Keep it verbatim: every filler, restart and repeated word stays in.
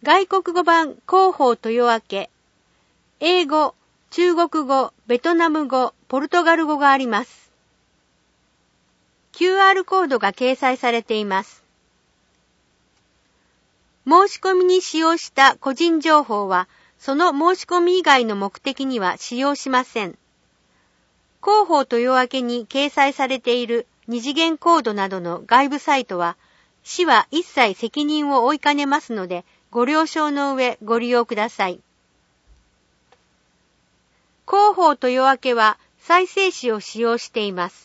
外国語版広報豊明、英語、中国語、ベトナム語、ポルトガル語があります。キューアール コードが掲載されています。申し込みに使用した個人情報は、その申し込み以外の目的には使用しません。広報豊明に掲載されている二次元コードなどの外部サイトは、市は一切責任を負いかねますので、ご了承の上ご利用ください。広報豊明は再生紙を使用しています。